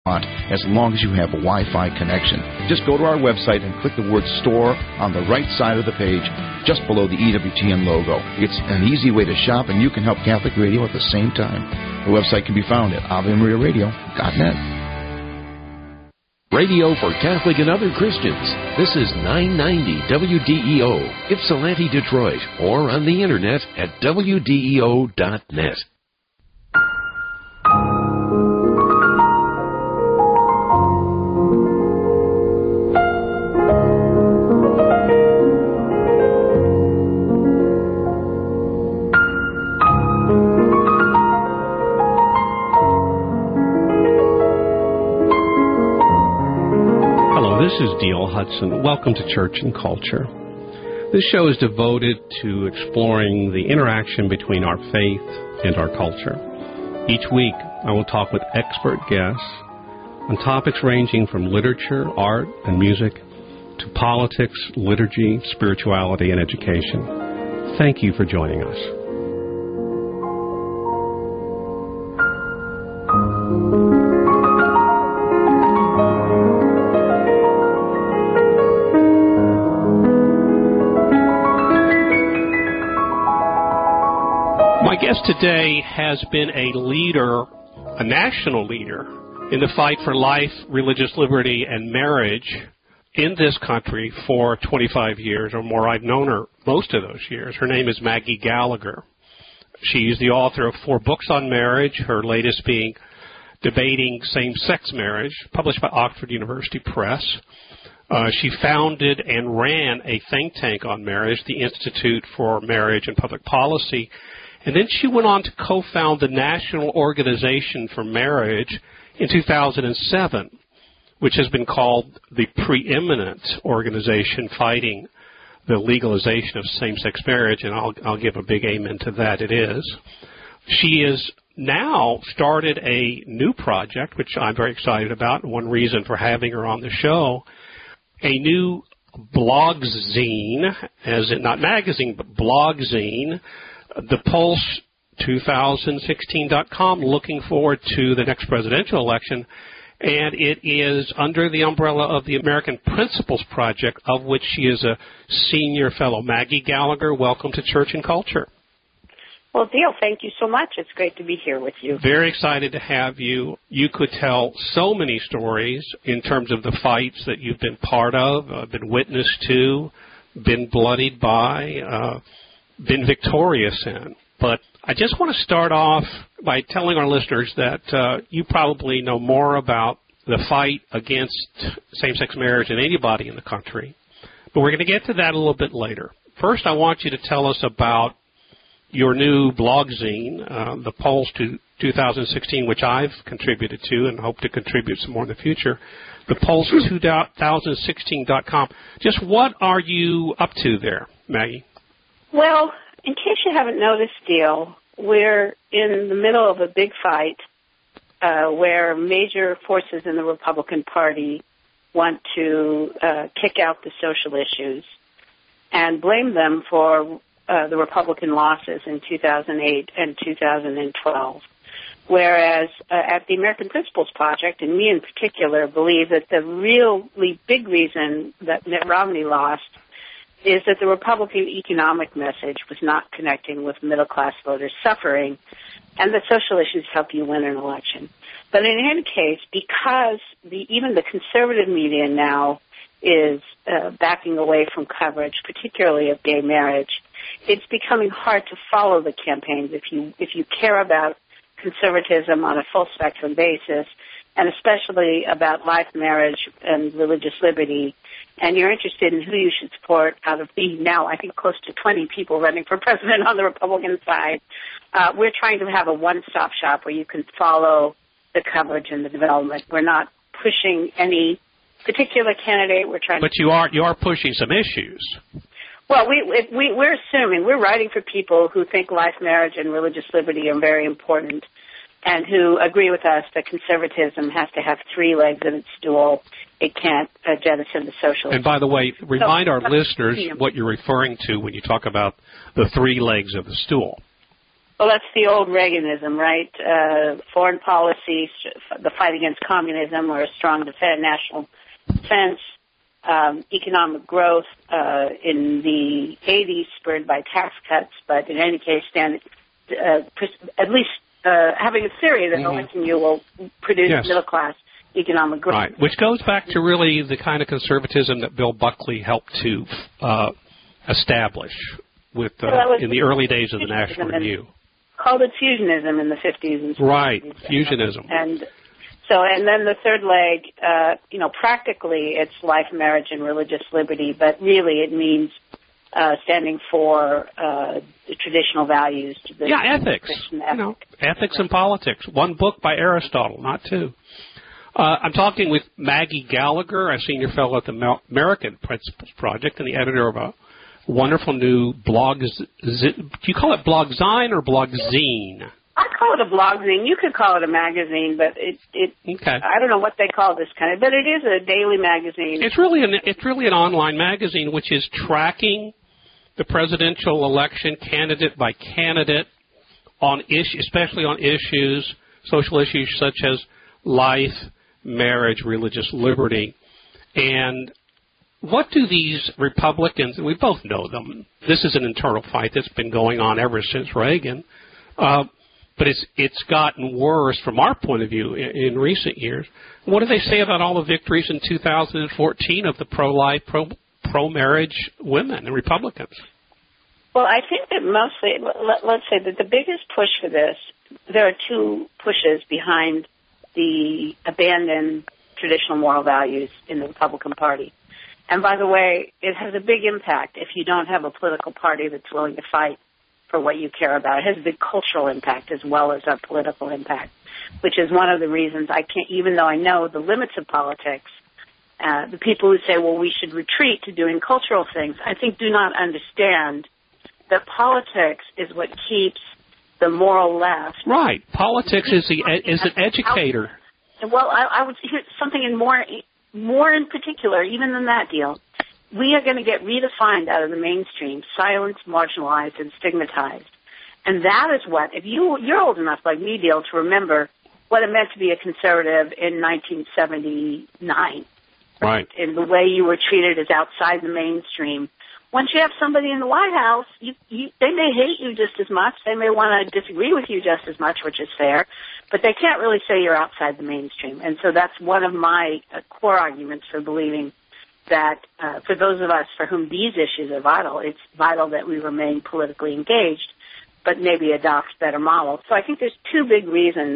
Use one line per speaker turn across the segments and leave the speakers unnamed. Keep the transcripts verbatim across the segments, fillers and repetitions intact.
as long as you have a Wi-Fi connection. Just go to our website and click the word store on the right side of the page, just below the E W T N logo. It's an easy way to shop, and you can help Catholic Radio at the same time. The website can be found at ave maria radio dot net.
Radio for Catholic and other Christians. This is nine ninety W D E O, Ypsilanti, Detroit, or on the internet at W D E O dot net.
This is Dale Hudson. Welcome to Church and Culture. This show is devoted to exploring the interaction between our faith and our culture. Each week, I will talk with expert guests on topics ranging from literature, art, and music to politics, liturgy, spirituality, and education. Thank you for joining us. My guest today has been a leader, a national leader, in the fight for life, religious liberty, and marriage in this country for twenty-five years or more. I've known her most of those years. Her name is Maggie Gallagher. She's the author of four books on marriage, her latest being Debating Same-Sex Marriage, published by Oxford University Press. Uh, she founded and ran a think tank on marriage, the Institute for Marriage and Public Policy. And then she went on to co-found the National Organization for Marriage in two thousand seven, which has been called the preeminent organization fighting the legalization of same-sex marriage, and I'll, I'll give a big amen to that. It is. She has now started a new project, which I'm very excited about, and one reason for having her on the show, a new blog zine, as in not magazine, but blog zine, the Pulse twenty sixteen dot com, looking forward to the next presidential election, and it is under the umbrella of the American Principles Project, of which she is a senior fellow. Maggie Gallagher, welcome to Church and Culture.
Well, Dale, thank you so much. It's great to be here with you.
Very excited to have you. You could tell so many stories in terms of the fights that you've been part of, uh, been witness to, been bloodied by, uh, been victorious in. But I just want to start off by telling our listeners that uh, you probably know more about the fight against same-sex marriage than anybody in the country. But we're going to get to that a little bit later. First, I want you to tell us about your new blog zine, uh, the Pulse to two thousand sixteen, which I've contributed to and hope to contribute some more in the future, the Pulse two thousand sixteen dot com. Just what are you up to there, Maggie?
Well, in case you haven't noticed, Dale, we're in the middle of a big fight uh, where major forces in the Republican Party want to uh, kick out the social issues and blame them for uh, the Republican losses in two thousand eight and two thousand twelve. Whereas uh, at the American Principles Project, and me in particular, believe that the really big reason that Mitt Romney lost is that the Republican economic message was not connecting with middle-class voters suffering, and that social issues help you win an election. But in any case, because the, even the conservative media now is uh, backing away from coverage, particularly of gay marriage, it's becoming hard to follow the campaigns if you if you care about conservatism on a full-spectrum basis, and especially about life, marriage, and religious liberty, and you're interested in who you should support out of the now, I think, close to twenty people running for president on the Republican side. Uh, we're trying to have a one-stop shop where you can follow the coverage and the development. We're not pushing any particular candidate. We're trying.
But you are you are pushing some issues.
Well, we, we, we're assuming, we're writing for people who think life, marriage, and religious liberty are very important and who agree with us that conservatism has to have three legs in its stool. It can't uh, jettison the social.
And by the way, remind
so,
our listeners what you're referring to when you talk about the three legs of the stool.
Well, that's the old Reaganism, right? Uh, foreign policy, the fight against communism, or a strong defense, national defense, um, economic growth uh, in the eighties spurred by tax cuts, but in any case, stand, uh, at least uh, having a theory that mm-hmm. electing you will produce yes. middle-class economic growth.
Right, which goes back to really the kind of conservatism that Bill Buckley helped to uh, establish with uh, well, in the early days of the National Review.
Called it fusionism in the fifties and sixties.
Right, fusionism.
And so, and then the third leg, uh, you know, practically it's life, marriage, and religious liberty, but really it means uh, standing for uh, the traditional values. The
yeah, ethics. Ethic. You know, ethics and politics. One book by Aristotle, not two. Uh, I'm talking with Maggie Gallagher, a senior fellow at the American Principles Project and the editor of a wonderful new blog. Do you call it blogzine or blogzine?
I call it a blogzine. You could call it a magazine, but it, it
okay.
I don't know what they call this kind of, but it is a daily magazine.
It's really an it's really an online magazine which is tracking the presidential election candidate by candidate on issue, especially on issues, social issues such as life, marriage, religious liberty, and what do these Republicans, and we both know them, this is an internal fight that's been going on ever since Reagan, uh, but it's it's gotten worse from our point of view in, in recent years. What do they say about all the victories in two thousand fourteen of the pro-life, pro, pro-marriage women and Republicans?
Well, I think that mostly, let, let's say that the biggest push for this, there are two pushes behind the abandoned traditional moral values in the Republican Party. And by the way, it has a big impact if you don't have a political party that's willing to fight for what you care about. It has a big cultural impact as well as a political impact, which is one of the reasons I can't, even though I know the limits of politics, uh, the people who say, well, we should retreat to doing cultural things, I think do not understand that politics is what keeps the moral left.
Right. Politics is the is an educator.
Well, I, I would hear something in more... More in particular, even than that deal, we are going to get redefined out of the mainstream, silenced, marginalized, and stigmatized. And that is what, if you, you're old enough like me, Dale, to remember what it meant to be a conservative in nineteen seventy-nine.
Right.
And the way you were treated as outside the mainstream. Once you have somebody in the White House, you, you, they may hate you just as much. They may want to disagree with you just as much, which is fair. But they can't really say you're outside the mainstream. And so that's one of my uh, core arguments for believing that uh, for those of us for whom these issues are vital, it's vital that we remain politically engaged, but maybe adopt better models. So I think there's two big reasons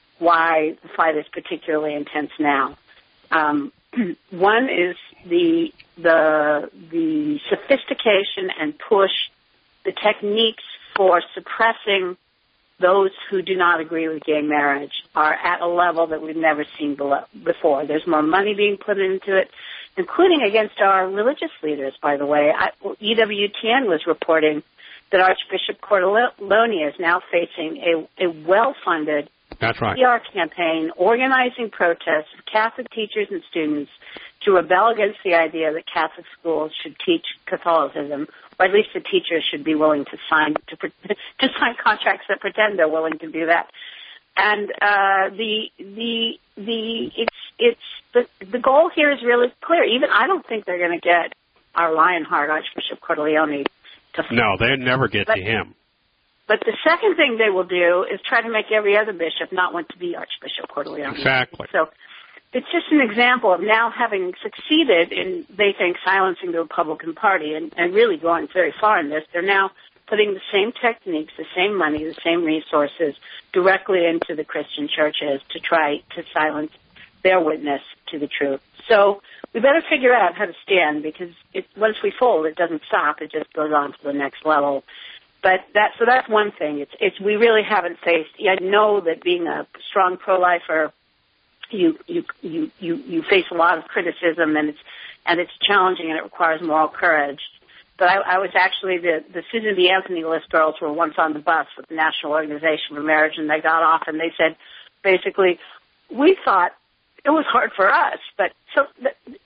why the fight is particularly intense now. Um, one is the the the sophistication and push, the techniques for suppressing those who do not agree with gay marriage are at a level that we've never seen below, before. There's more money being put into it, including against our religious leaders, by the way. I, E W T N was reporting that Archbishop Cordileone is now facing a, a well-funded
That's right.
P R campaign organizing protests of Catholic teachers and students to rebel against the idea that Catholic schools should teach Catholicism, or at least the teachers should be willing to sign to, to sign contracts that pretend they're willing to do that. And uh, the the the it's it's the the goal here is really clear. Even I don't think they're going to get our Lionheart Archbishop Cordileone to.
No, they never get
but,
to him.
But the second thing they will do is try to make every other bishop not want to be Archbishop Cordileone.
Exactly.
So it's just an example of now having succeeded in, they think, silencing the Republican Party and, and really going very far in this. They're now putting the same techniques, the same money, the same resources directly into the Christian churches to try to silence their witness to the truth. So we better figure out how to stand, because it, once we fold, it doesn't stop. It just goes on to the next level. But that, so that's one thing. It's, it's, we really haven't faced, I know that being a strong pro-lifer, you, you, you, you, you face a lot of criticism, and it's, and it's challenging, and it requires moral courage. But I, I was actually, the, the Susan B. Anthony List girls were once on the bus with the National Organization for Marriage, and they got off and they said, basically, we thought it was hard for us, but so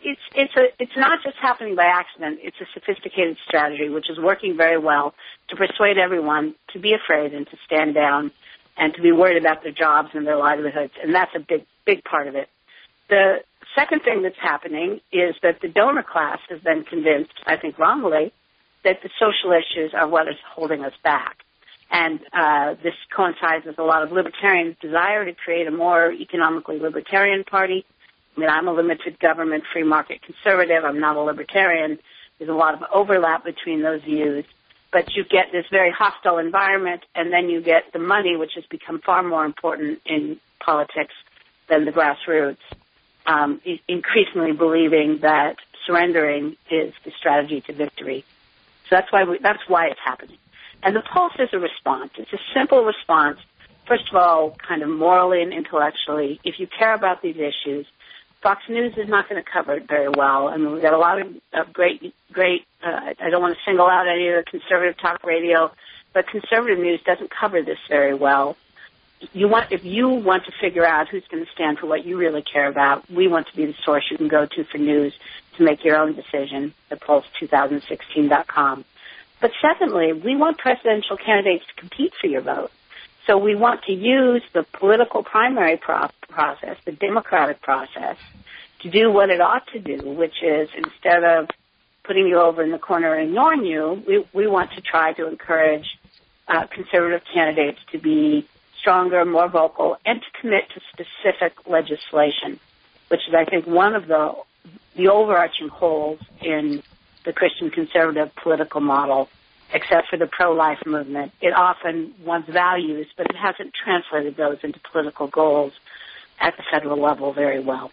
it's it's a it's not just happening by accident. It's a sophisticated strategy which is working very well to persuade everyone to be afraid and to stand down and to be worried about their jobs and their livelihoods, and that's a big big part of it. The second thing that's happening is that the donor class has been convinced, I think wrongly, that the social issues are what is holding us back. And uh, this coincides with a lot of libertarians' desire to create a more economically libertarian party. I mean, I'm a limited government, free market conservative. I'm not a libertarian. There's a lot of overlap between those views. But you get this very hostile environment, and then you get the money, which has become far more important in politics than the grassroots, um, increasingly believing that surrendering is the strategy to victory. So that's why we, that's why it's happening. And the Pulse is a response. It's a simple response, first of all, kind of morally and intellectually. If you care about these issues, Fox News is not going to cover it very well. I mean, we've got a lot of, of great, great, uh, I don't want to single out any of the conservative talk radio, but conservative news doesn't cover this very well. You want, if you want to figure out who's going to stand for what you really care about, we want to be the source you can go to for news to make your own decision at pulse two thousand sixteen dot com. But secondly, we want presidential candidates to compete for your vote. So we want to use the political primary pro- process, the democratic process, to do what it ought to do, which is instead of putting you over in the corner and ignoring you, we, we want to try to encourage uh, conservative candidates to be stronger, more vocal, and to commit to specific legislation, which is, I think, one of the the overarching holes in the Christian conservative political model, except for the pro-life movement. It often wants values, but it hasn't translated those into political goals at the federal level very well.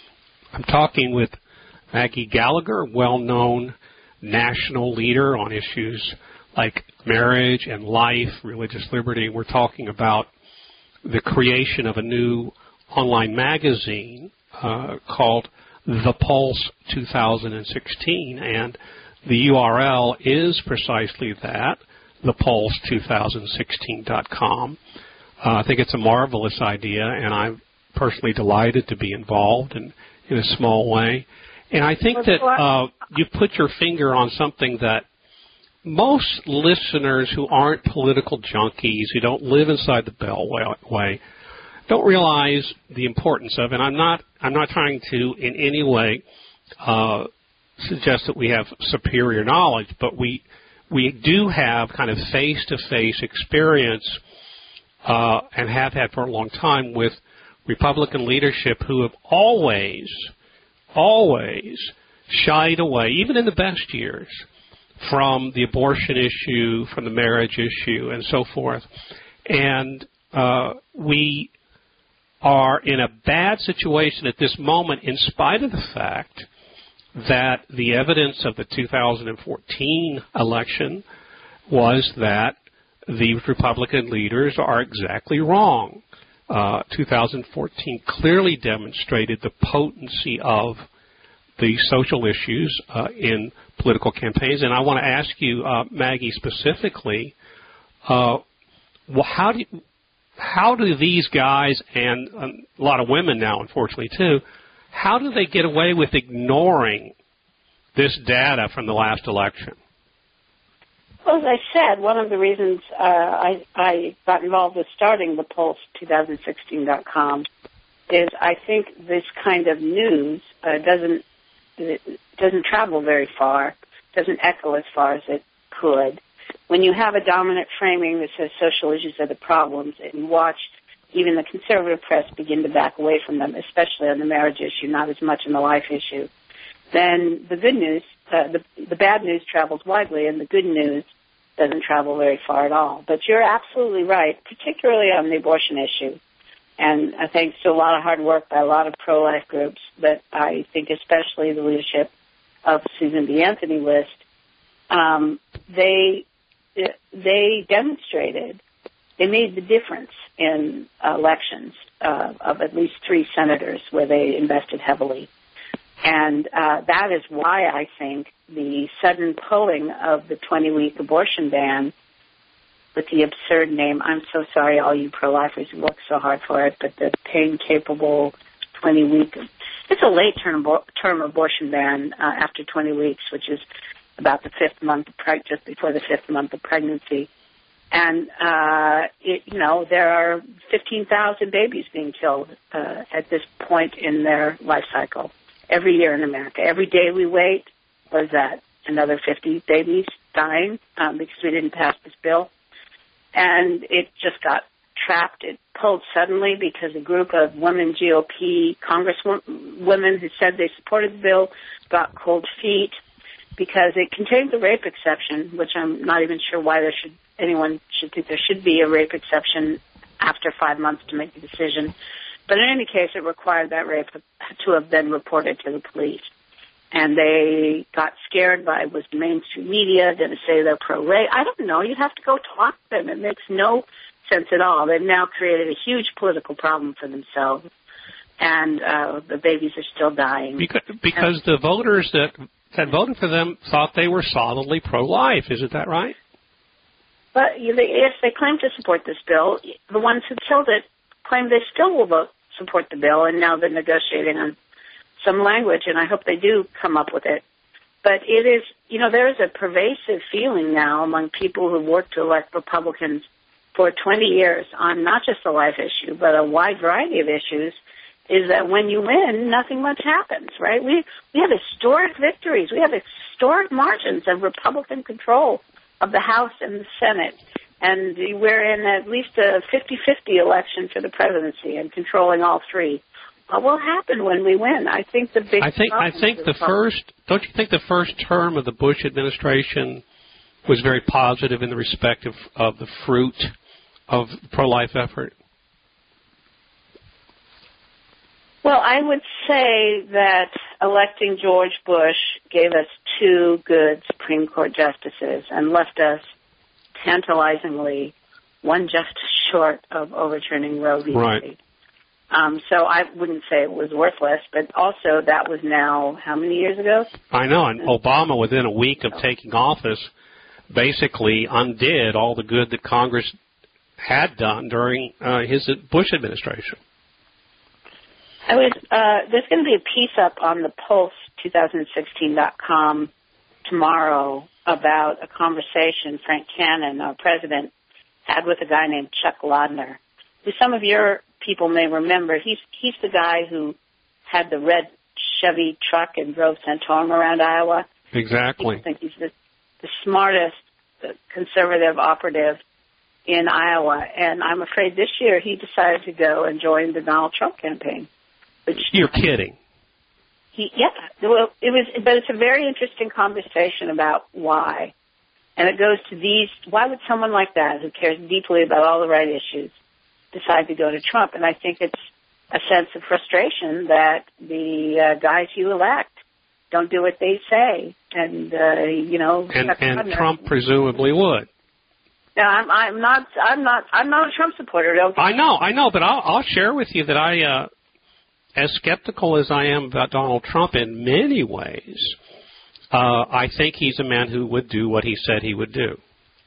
I'm talking with Maggie Gallagher, well-known national leader on issues like marriage and life, religious liberty. We're talking about the creation of a new online magazine uh, called The Pulse two thousand sixteen, and the U R L is precisely that, the pulse two thousand sixteen dot com. Uh, I think it's a marvelous idea, and I'm personally delighted to be involved in, in a small way. And I think that uh, you put your finger on something that most listeners who aren't political junkies, who don't live inside the Beltway, don't realize the importance of. And I'm not, I'm not trying to in any way uh, suggest that we have superior knowledge, but we we do have kind of face-to-face experience uh, and have had for a long time with Republican leadership who have always, always shied away, even in the best years, from the abortion issue, from the marriage issue, and so forth. And uh, we are in a bad situation at this moment in spite of the fact that the evidence of the two thousand fourteen election was that the Republican leaders are exactly wrong. Uh, two thousand fourteen clearly demonstrated the potency of the social issues uh, in political campaigns. And I want to ask you, uh, Maggie, specifically, uh, well, how do you, how do these guys, and a lot of women now, unfortunately, too, how do they get away with ignoring this data from the last election?
Well, as I said, one of the reasons uh, I, I got involved with starting the pulse two thousand sixteen dot com is I think this kind of news uh, doesn't doesn't travel very far, doesn't echo as far as it could. When you have a dominant framing that says social issues are the problems, and you watch even the conservative press begin to back away from them, especially on the marriage issue, not as much on the life issue, then the good news, uh, the, the bad news travels widely, and the good news doesn't travel very far at all. But you're absolutely right, particularly on the abortion issue. And uh, thanks to a lot of hard work by a lot of pro-life groups, but I think especially the leadership of Susan B. Anthony List, um, they they demonstrated, they made the difference in elections uh, of at least three senators where they invested heavily. And uh, that is why I think the sudden pulling of the twenty-week abortion ban with the absurd name, I'm so sorry all you pro-lifers who work so hard for it, but the pain-capable twenty-week it's a late-term term abortion ban uh, after twenty weeks, which is about the fifth month, of preg- just before the fifth month of pregnancy. And, uh, it, you know, there are fifteen thousand babies being killed uh, at this point in their life cycle every year in America. Every day we wait, what is that, another fifty babies dying um, because we didn't pass this bill. And it just got trapped. It pulled suddenly because a group of women G O P congresswomen who said they supported the bill got cold feet because it contained the rape exception, which I'm not even sure why there should anyone should think there should be a rape exception after five months to make a decision. But in any case, it required that rape to have been reported to the police. And they got scared by, was the mainstream media going to say they're pro-rape? I don't know. You'd have to go talk to them. It makes no sense at all. They've now created a huge political problem for themselves. And uh, the babies are still dying.
Because, because the voters that, that voted for them thought they were solidly pro-life. Isn't that right?
But if they claim to support this bill, the ones who killed it claim they still will vote support the bill, and now they're negotiating on some language, and I hope they do come up with it. But it is, you know, there is a pervasive feeling now among people who worked to elect Republicans for twenty years on not just the life issue, but a wide variety of issues, is that when you win, nothing much happens, right? We we have historic victories. We have historic margins of Republican control of the House and the Senate. And we're in at least a fifty-fifty election for the presidency and controlling all three. What will happen when we win? I think the big.
I think. I think the first. Don't you think the first term of the Bush administration was very positive in the respect of, of the fruit of the pro-life effort?
Well, I would say that electing George Bush gave us two good Supreme Court justices and left us tantalizingly one justice short of overturning Roe v.
Right.
Wade. Um, so I wouldn't say it was worthless, but also that was now how many years ago?
I know, and Obama, within a week of taking office, basically undid all the good that Congress had done during uh, his Bush administration.
I was, uh, there's going to be a piece up on the Pulse twenty sixteen dot com tomorrow about a conversation Frank Cannon, our president, had with a guy named Chuck Lodner, who some of your people may remember. He's he's the guy who had the red Chevy truck and drove Santorum around Iowa.
Exactly.
I think he's the, the smartest the conservative operative in Iowa, and I'm afraid this year he decided to go and join the Donald Trump campaign. Which,
You're kidding.
He, yeah, well, it was, but it's a very interesting conversation about why. And it goes to these, why would someone like that, who cares deeply about all the right issues, decide to go to Trump? And I think it's a sense of frustration that the uh, guys you elect don't do what they say. And, uh, you know.
And, and Trump presumably would.
No, I'm, I'm not, I'm not, I'm not a Trump supporter. Don't
I know, I know, but I'll, I'll share with you that I, uh, as skeptical as I am about Donald Trump in many ways, uh, I think he's a man who would do what he said he would do.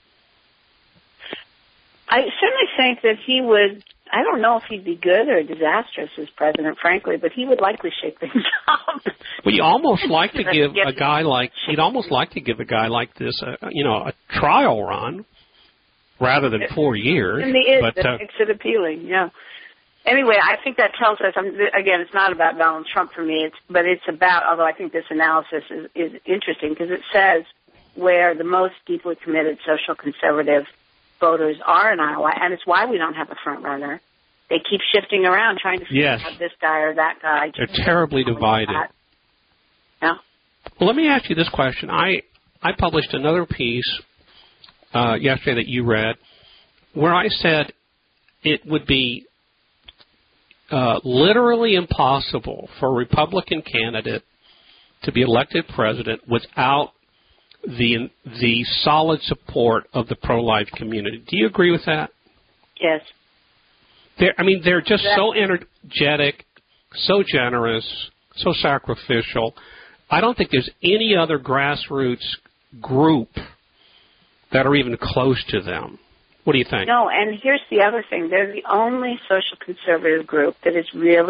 I certainly think that he would, I don't know if he'd be good or disastrous as president, frankly, but he would likely shake things up.
Well, you almost like to give a guy like, you'd almost like to give a guy like this, a, you know, a trial run rather than four years.
And the is,
but,
that
uh,
makes it appealing, yeah. Anyway, I think that tells us, um, again, it's not about Donald Trump for me, it's, but it's about, although I think this analysis is, is interesting, because it says where the most deeply committed social conservative voters are in Iowa, and it's why we don't have a front runner. They keep shifting around trying to figure
yes.
out this guy or that guy.
They're terribly divided.
Yeah.
Well, let me ask you this question. I, I published another piece uh, yesterday that you read where I said it would be Uh, literally impossible for a Republican candidate to be elected president without the the solid support of the pro-life community. Do you agree with that?
Yes.
They're, I mean, they're just so energetic, so generous, so sacrificial. I don't think there's any other grassroots group that are even close to them. What do you think?
No, and here's the other thing. They're the only social conservative group that is really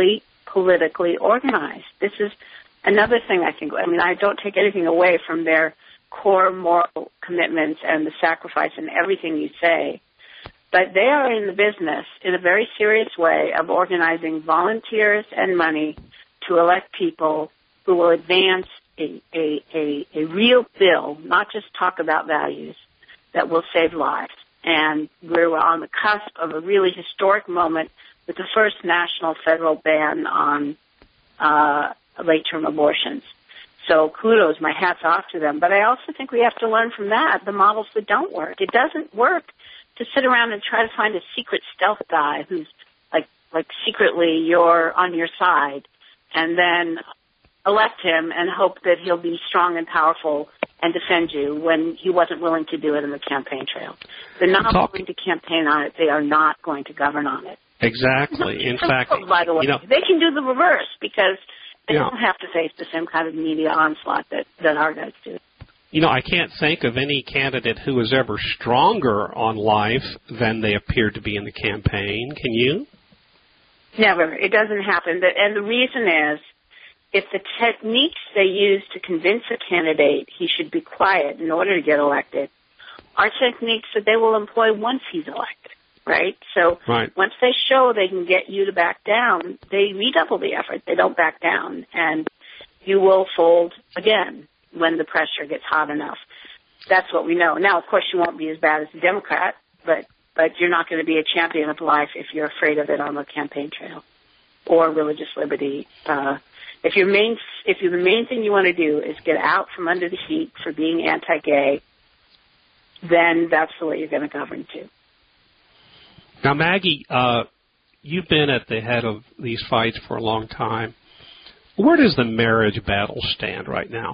politically organized. This is another thing I think. I mean, I don't take anything away from their core moral commitments and the sacrifice and everything you say, but they are in the business in a very serious way of organizing volunteers and money to elect people who will advance a, a, a, a real bill, not just talk about values, that will save lives. And we're on the cusp of a really historic moment with the first national federal ban on uh, late-term abortions. So kudos, my hat's off to them. But I also think we have to learn from that, the models that don't work. It doesn't work to sit around and try to find a secret stealth guy who's like like secretly you're on your side, and then elect him and hope that he'll be strong and powerful and defend you when he wasn't willing to do it in the campaign trail. They're not
Talk.
willing to campaign on it. They are not going to govern on it.
Exactly. In fact,
by the way,
you know,
they can do the reverse because they
Yeah.
don't have to face the same kind of media onslaught that, that our guys do.
You know, I can't think of any candidate who was ever stronger on life than they appeared to be in the campaign. Can you?
Never. It doesn't happen. And the reason is, if the techniques they use to convince a candidate he should be quiet in order to get elected are techniques that they will employ once he's elected, right? So
Right.
once they show they can get you to back down, they redouble the effort. They don't back down. And you will fold again when the pressure gets hot enough. That's what we know. Now, of course, you won't be as bad as a Democrat, but, but you're not going to be a champion of life if you're afraid of it on the campaign trail or religious liberty. Uh, if your main, if your main thing you want to do is get out from under the heat for being anti-gay, then that's the way you're going to govern too.
Now, Maggie, uh, you've been at the head of these fights for a long time. Where does the marriage battle stand right now?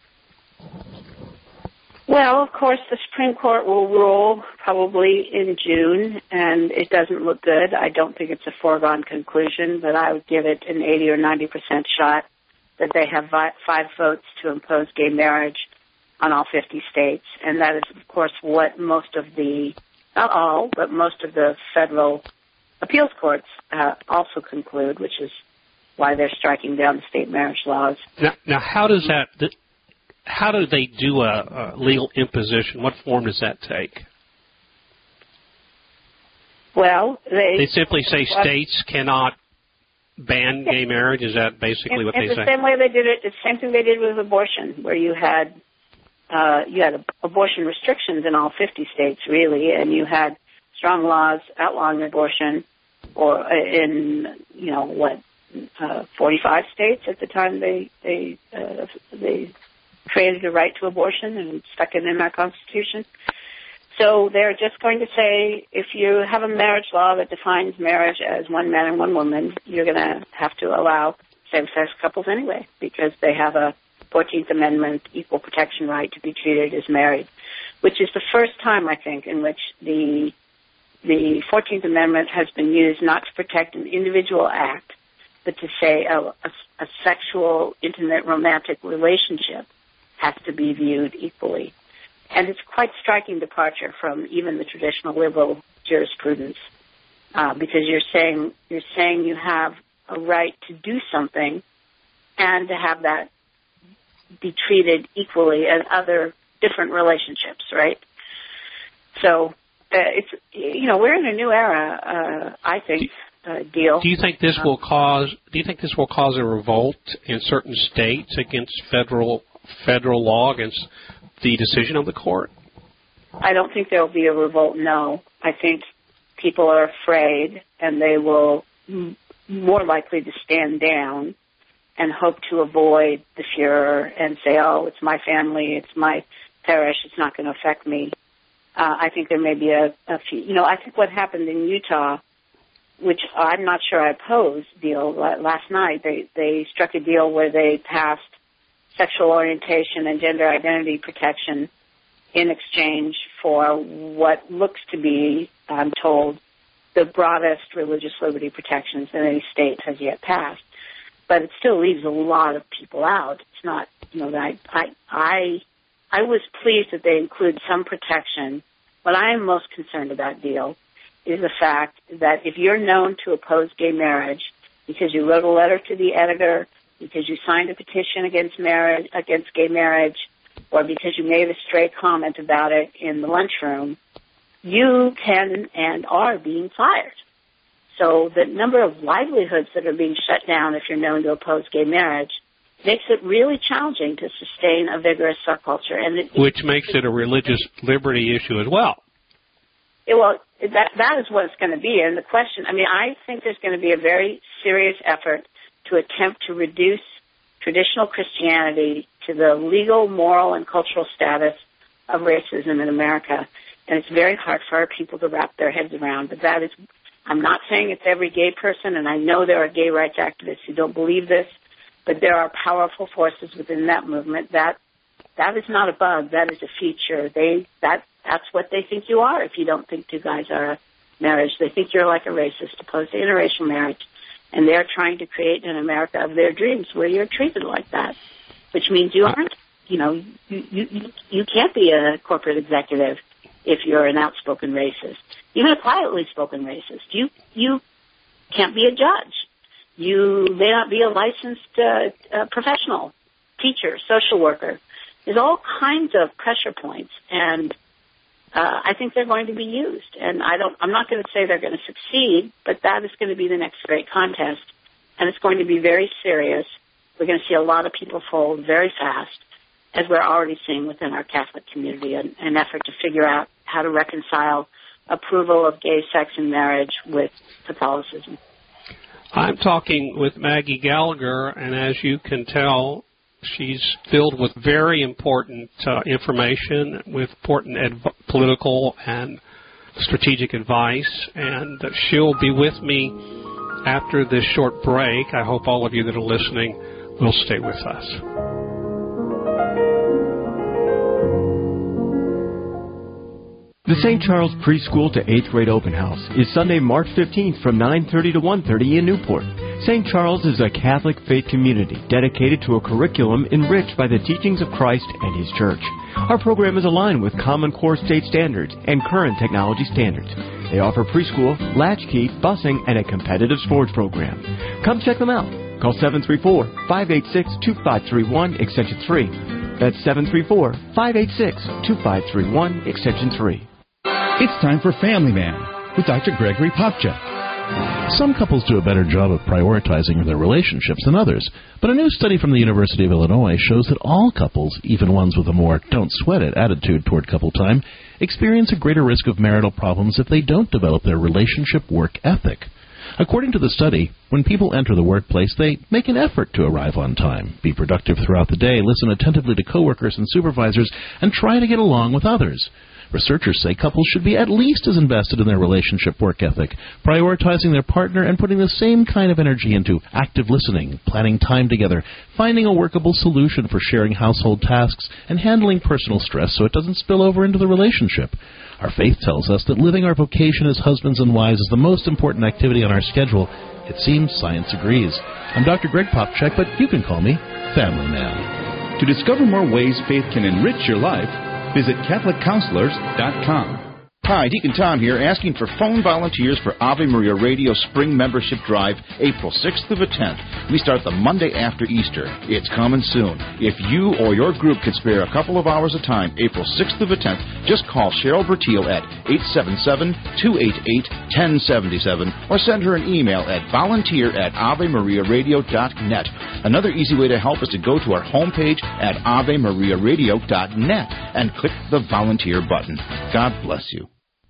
Well, of course, the Supreme Court will rule probably in June, and it doesn't look good. I don't think it's a foregone conclusion, but I would give it an eighty or ninety percent shot that they have vi- five votes to impose gay marriage on all fifty states. And that is, of course, what most of the, not all, but most of the federal appeals courts uh, also conclude, which is why they're striking down the state marriage laws.
Now, now how does that... How do they do a, a legal imposition? What form does that take?
Well, they...
They simply say states cannot ban gay marriage? Is that basically
in,
what
in
they
the
say?
same way they did it, the same thing they did with abortion, where you had uh, you had abortion restrictions in all fifty states, really, and you had strong laws outlawing abortion, or in, you know, what, uh, forty-five states at the time they they uh, they created a right to abortion and stuck it in our Constitution. So they're just going to say, if you have a marriage law that defines marriage as one man and one woman, you're going to have to allow same-sex couples anyway, because they have a fourteenth Amendment equal protection right to be treated as married, which is the first time, I think, in which the the fourteenth Amendment has been used not to protect an individual act, but to say a, a, a sexual, intimate, romantic relationship has to be viewed equally. And it's quite striking departure from even the traditional liberal jurisprudence, uh, because you're saying you're saying you have a right to do something and to have that be treated equally as other different relationships, right? So uh, it's, you know, we're in a new era, uh, I think. Uh, deal.
Do you think this will cause? Do you think this will cause a revolt in certain states against federal federal law, against the decision of the court?
I don't think there will be a revolt. No, I think people are afraid, and they will m- more likely to stand down and hope to avoid the furor and say, "Oh, it's my family, it's my parish, it's not going to affect me." Uh, I think there may be a, a few. You know, I think what happened in Utah, which I'm not sure I opposed, deal last night. They they struck a deal where they passed sexual orientation and gender identity protection in exchange for what looks to be, I'm told, the broadest religious liberty protections that any state has yet passed. But it still leaves a lot of people out. It's not, you know, that I I I, I was pleased that they include some protection. What I am most concerned about, deal, is the fact that if you're known to oppose gay marriage, because you wrote a letter to the editor, because you signed a petition against marriage, against gay marriage, or because you made a stray comment about it in the lunchroom, you can and are being fired. So the number of livelihoods that are being shut down if you're known to oppose gay marriage makes it really challenging to sustain a vigorous subculture. And it,
Which makes it a religious liberty issue as well.
It, well, that that is what it's going to be. And the question, I mean, I think there's going to be a very serious effort to attempt to reduce traditional Christianity to the legal, moral, and cultural status of racism in America. And it's very hard for our people to wrap their heads around. But that is, I'm not saying it's every gay person, and I know there are gay rights activists who don't believe this, but there are powerful forces within that movement. That that is not a bug. That is a feature. They that that's what they think you are if you don't think two guys are a marriage. They think you're like a racist opposed to interracial marriage. And they're trying to create an America of their dreams where you're treated like that, which means you aren't, you know, you, you, you can't be a corporate executive if you're an outspoken racist, even a quietly spoken racist. You, you can't be a judge. You may not be a licensed uh, uh, professional, teacher, social worker. There's all kinds of pressure points, and Uh, I think they're going to be used, and I don't. I'm not going to say they're going to succeed, but that is going to be the next great contest, and it's going to be very serious. We're going to see a lot of people fold very fast, as we're already seeing within our Catholic community, an, an effort to figure out how to reconcile approval of gay sex and marriage with Catholicism. I'm
talking with Maggie Gallagher, and as you can tell, she's filled with very important uh, information, with important adv- political and strategic advice, and she'll be with me after this short break. I hope all of you that are listening will stay with us.
The Saint Charles Preschool to eighth Grade Open House is Sunday, March fifteenth from nine thirty to one thirty in Newport. Saint Charles is a Catholic faith community dedicated to a curriculum enriched by the teachings of Christ and His Church. Our program is aligned with Common Core state standards and current technology standards. They offer preschool, latchkey, busing, and a competitive sports program. Come check them out. Call seven three four, five eight six, two five three one, extension three. That's seven three four, five eight six, two five three one, extension three.
It's time for Family Man with Doctor Gregory Popcak.
Some couples do a better job of prioritizing their relationships than others, but a new study from the University of Illinois shows that all couples, even ones with a more don't-sweat-it attitude toward couple time, experience a greater risk of marital problems if they don't develop their relationship work ethic. According to the study, when people enter the workplace, they make an effort to arrive on time, be productive throughout the day, listen attentively to coworkers and supervisors, and try to get along with others. Researchers say couples should be at least as invested in their relationship work ethic, prioritizing their partner and putting the same kind of energy into active listening, planning time together, finding a workable solution for sharing household tasks, and handling personal stress so it doesn't spill over into the relationship. Our faith tells us that living our vocation as husbands and wives is the most important activity on our schedule. It seems science agrees. I'm Doctor Greg Popcak, but you can call me Family Man.
To discover more ways faith can enrich your life, visit Catholic Counselors dot com.
Hi, Deacon Tom here, asking for phone volunteers for Ave Maria Radio Spring Membership Drive, April sixth through the tenth. We start the Monday after Easter. It's coming soon. If you or your group could spare a couple of hours of time, April sixth through the tenth, just call Cheryl Bertiel at eight seven seven, two eight eight, one zero seven seven or send her an email at volunteer at ave maria radio dot net. Another easy way to help is to go to our homepage at ave maria radio dot net and click the volunteer button. God bless you.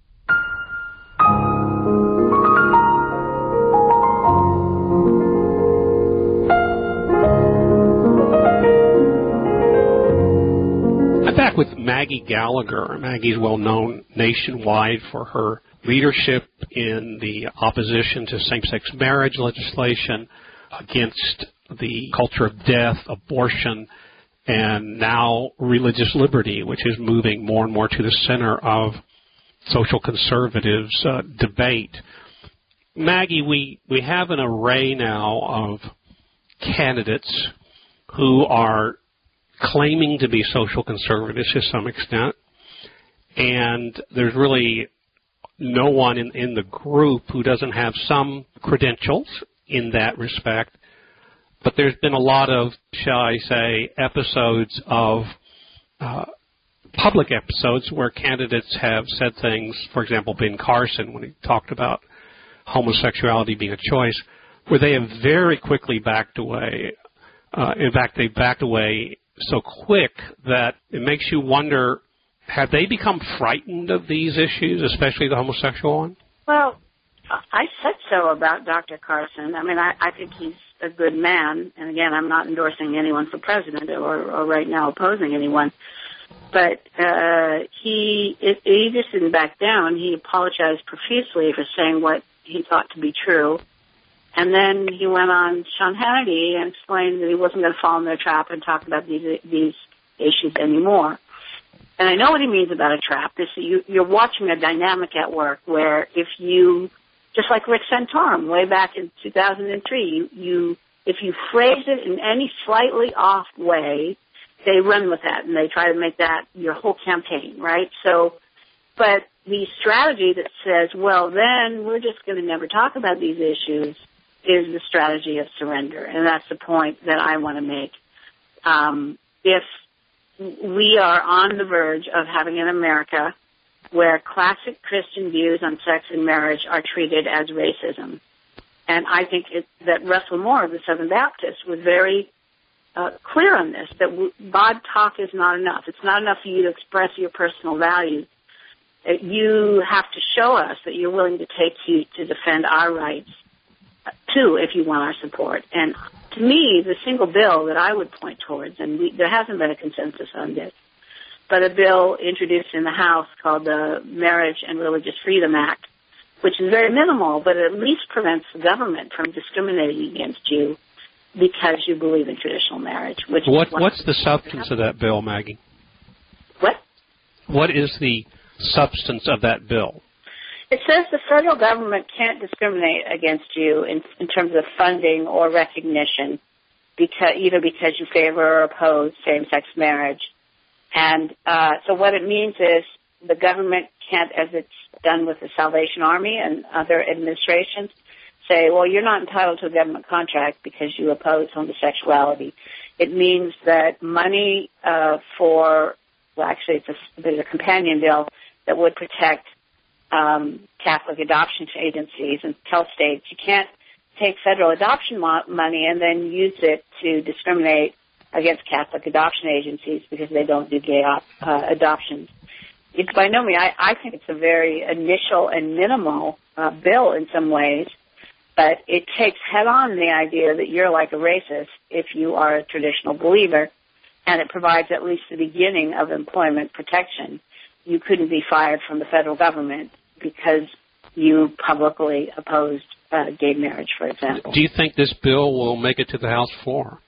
I'm back with Maggie Gallagher. Maggie's well known nationwide for her leadership in the opposition to same-sex marriage legislation, against the culture of death, abortion, and now religious liberty, which is moving more and more to the center of social conservatives' uh, debate. Maggie, we, we have an array now of candidates who are claiming to be social conservatives to some extent, and there's really no one in, in the group who doesn't have some credentials in that respect. But there's been a lot of, shall I say, episodes of uh, public episodes where candidates have said things, for example, Ben Carson, when he talked about homosexuality being a choice, where they have very quickly backed away. Uh, in fact, they backed away so quick that it makes you wonder, have they become frightened of these issues, especially the homosexual one?
Well, I said so about Doctor Carson. I mean, I, I think he's a good man. And again, I'm not endorsing anyone for president or, or right now opposing anyone. But uh, he it, he just didn't back down. He apologized profusely for saying what he thought to be true. And then he went on Sean Hannity and explained that he wasn't going to fall in their trap and talk about these these issues anymore. And I know what he means about a trap. This, you, you're watching a dynamic at work where if you, just like Rick Santorum way back in two thousand three, you, you if you phrase it in any slightly off way, they run with that and they try to make that your whole campaign, right? So, but the strategy that says, well, then we're just going to never talk about these issues is the strategy of surrender. And that's the point that I want to make. Um, if we are on the verge of having an America where classic Christian views on sex and marriage are treated as racism. And I think it, that Russell Moore of the Southern Baptists was very uh, clear on this, that w- God talk is not enough. It's not enough for you to express your personal values. Uh, you have to show us that you're willing to take heat to defend our rights, uh, too, if you want our support. And to me, the single bill that I would point towards, and we, there hasn't been a consensus on this, but a bill introduced in the House called the Marriage and Religious Freedom Act, which is very minimal, but it at least prevents the government from discriminating against you because you believe in traditional marriage. Which
what, what's the substance of that bill, Maggie?
What?
What is the substance of that bill?
It says the federal government can't discriminate against you in, in terms of funding or recognition, because, either because you favor or oppose same-sex marriage. And uh, so what it means is the government can't, as it's done with the Salvation Army and other administrations, say, well, you're not entitled to a government contract because you oppose homosexuality. It means that money uh, for, well, actually, it's a, there's a companion bill that would protect um, Catholic adoption agencies and tell states you can't take federal adoption mo- money and then use it to discriminate against Catholic adoption agencies because they don't do gay op- uh, adoptions. It's by no means, I, I think it's a very initial and minimal uh, bill in some ways, but it takes head on the idea that you're like a racist if you are a traditional believer, and it provides at least the beginning of employment protection. You couldn't be fired from the federal government because you publicly opposed uh, gay marriage, for example.
Do you think this bill will make it to the House floor?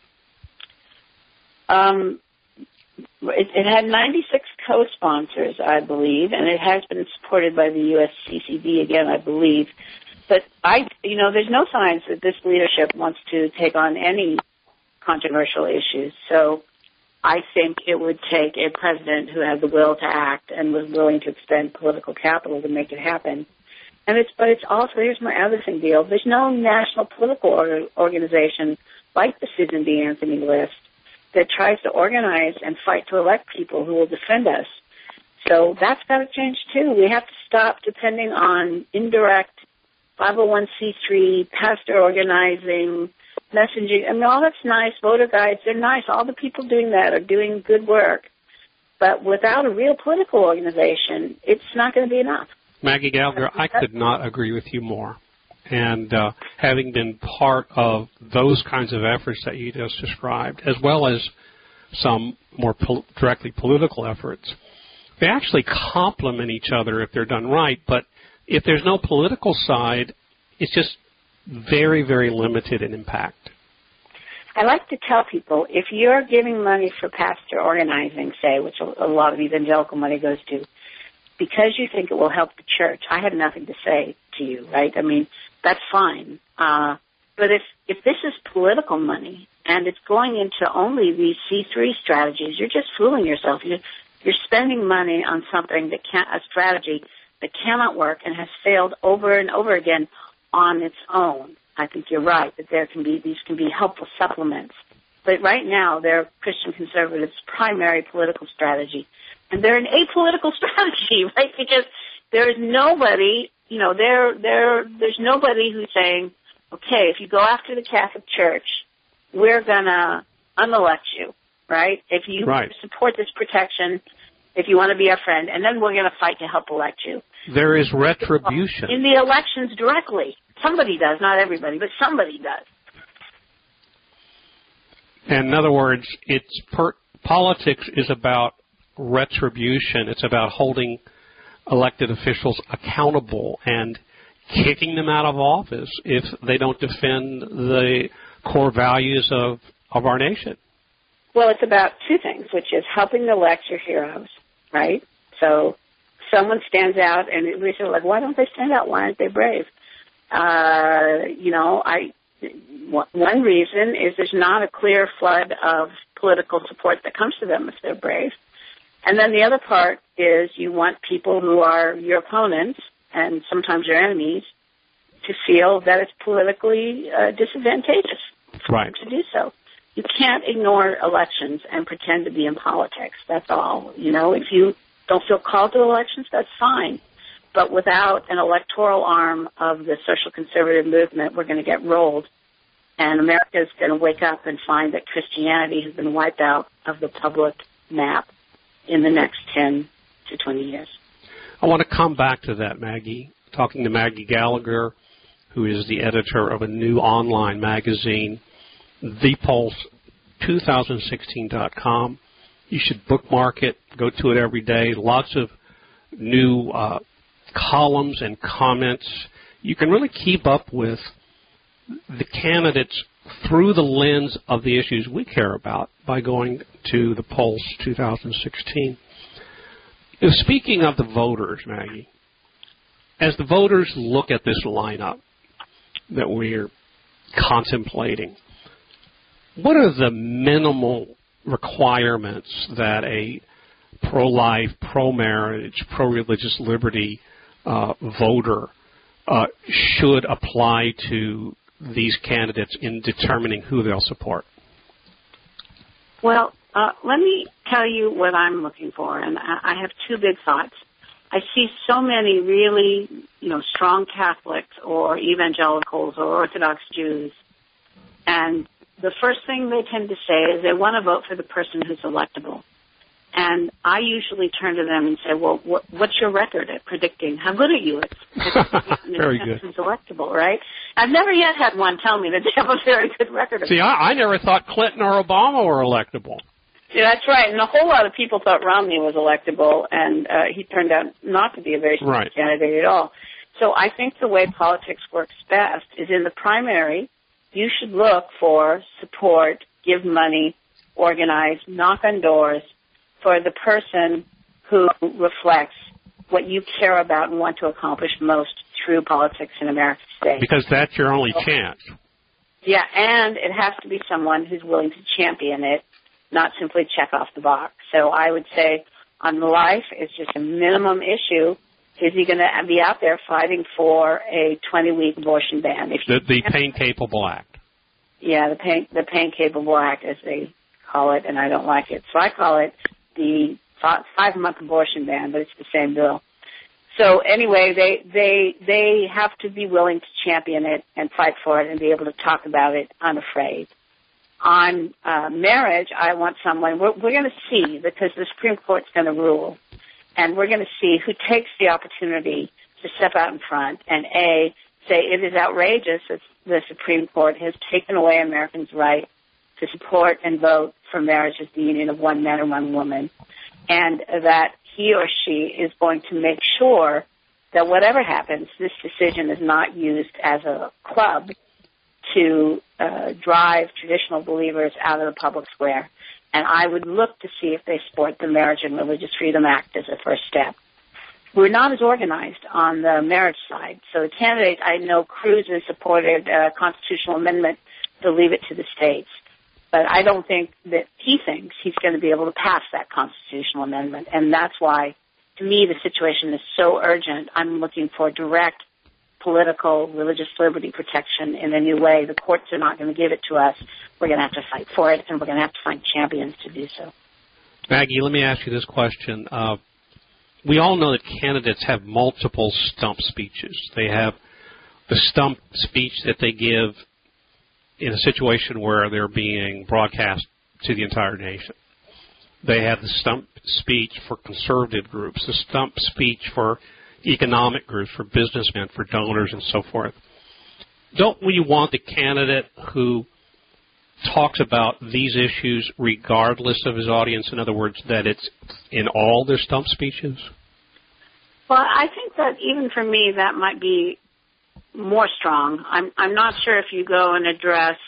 Um, it, it had ninety-six co-sponsors, I believe, and it has been supported by the U S C C B again, I believe. But I, you know, there's no signs that this leadership wants to take on any controversial issues. So I think it would take a president who had the will to act and was willing to expend political capital to make it happen. And it's, but it's also, here's my other thing, deal. There's no national political or, organization like the Susan B. Anthony list that tries to organize and fight to elect people who will defend us. So that's got to change, too. We have to stop depending on indirect five oh one c three, pastor organizing, messaging. I mean, all that's nice. Voter guides, they're nice. All the people doing that are doing good work. But without a real political organization, it's not going to be enough.
Maggie Gallagher, I could not agree with you more. And uh, having been part of those kinds of efforts that you just described, as well as some more pol- directly political efforts, they actually complement each other if they're done right. But if there's no political side, it's just very, very limited in impact.
I like to tell people, if you're giving money for pastor organizing, say, which a lot of evangelical money goes to, because you think it will help the church, I have nothing to say to you, right? I mean, that's fine. Uh, but if, if this is political money and it's going into only these C three strategies, you're just fooling yourself. You're, you're spending money on something that can't, a strategy that cannot work and has failed over and over again on its own. I think you're right that there can be these can be helpful supplements. But right now, they're Christian conservatives' primary political strategy, and they're an apolitical strategy, right? Because there is nobody, you know, there there there's nobody who's saying, okay, if you go after the Catholic Church, we're gonna unelect you, right? If you
right.
support this protection, if you want to be our friend, and then we're going to fight to help elect you.
There is retribution.
In the elections directly. Somebody does, not everybody, but somebody does.
And in other words, it's per, politics is about retribution. It's about holding elected officials accountable and kicking them out of office if they don't defend the core values of, of our nation.
Well, it's about two things, which is helping elect your heroes, right? So someone stands out, and we say, like, why don't they stand out? Why aren't they brave? Uh, you know, I one reason is there's not a clear flood of political support that comes to them if they're brave. And then the other part is you want people who are your opponents and sometimes your enemies to feel that it's politically uh, disadvantageous for
right.
them to do so. You can't ignore elections and pretend to be in politics. That's all. You know, if you don't feel called to elections, that's fine. But without an electoral arm of the social conservative movement, we're going to get rolled. And America is going to wake up and find that Christianity has been wiped out of the public map in the next ten to twenty years.
I want to come back to that, Maggie. Talking to Maggie Gallagher, who is the editor of a new online magazine, the pulse two thousand sixteen dot com. You should bookmark it, go to it every day. Lots of new uh, columns and comments. You can really keep up with the candidates through the lens of the issues we care about by going to the Pulse two thousand sixteen. Speaking of the voters, Maggie, as the voters look at this lineup that we're contemplating, what are the minimal requirements that a pro-life, pro-marriage, pro-religious liberty uh, voter uh, should apply to these candidates in determining who they'll support?
Well, uh, let me tell you what I'm looking for, and I, I have two big thoughts. I see so many really, you know, strong Catholics or evangelicals or Orthodox Jews, and the first thing they tend to say is they want to vote for the person who's electable. And I usually turn to them and say, well, what, what's your record at predicting? How good are you at predicting
very good.
who's electable, right? I've never yet had one tell me that they have a very good record.
See, I, I never thought Clinton or Obama were electable.
Yeah, that's right. And a whole lot of people thought Romney was electable, and uh, he turned out not to be a very strong
right.
candidate at all. So I think the way politics works best is in the primary, you should look for support, give money, organize, knock on doors for the person who reflects what you care about and want to accomplish most through politics in America today.
Because that's your only chance.
Yeah, and it has to be someone who's willing to champion it, not simply check off the box. So I would say on the life, it's just a minimum issue. Is he going to be out there fighting for a twenty-week abortion ban? If
the the Pain-Capable Act.
Yeah, the pain the Pain-Capable Act, as they call it, and I don't like it. So I call it the five-month abortion ban, but it's the same bill. So anyway, they they they have to be willing to champion it and fight for it and be able to talk about it unafraid. On uh, marriage, I want someone, we're, we're going to see, because the Supreme Court's going to rule, and we're going to see who takes the opportunity to step out in front and, A, say it is outrageous that the Supreme Court has taken away Americans' right to support and vote for marriage as the union of one man and one woman, and that he or she is going to make sure that whatever happens, this decision is not used as a club to uh, drive traditional believers out of the public square. And I would look to see if they support the Marriage and Religious Freedom Act as a first step. We're not as organized on the marriage side. So the candidate, I know Cruz has supported a constitutional amendment to leave it to the states. But I don't think that he thinks he's going to be able to pass that constitutional amendment. And that's why, to me, the situation is so urgent. I'm looking for direct political, religious liberty protection in a new way. The courts are not going to give it to us. We're going to have to fight for it, and we're going to have to find champions to do so.
Maggie, let me ask you this question. Uh, we all know that candidates have multiple stump speeches. They have the stump speech that they give in a situation where they're being broadcast to the entire nation. They have the stump speech for conservative groups, the stump speech for economic groups, for businessmen, for donors, and so forth. Don't we want the candidate who talks about these issues regardless of his audience? In other words, that it's in all their stump speeches?
Well, I think that even for me, that might be more strong. I'm, I'm not sure if you go and address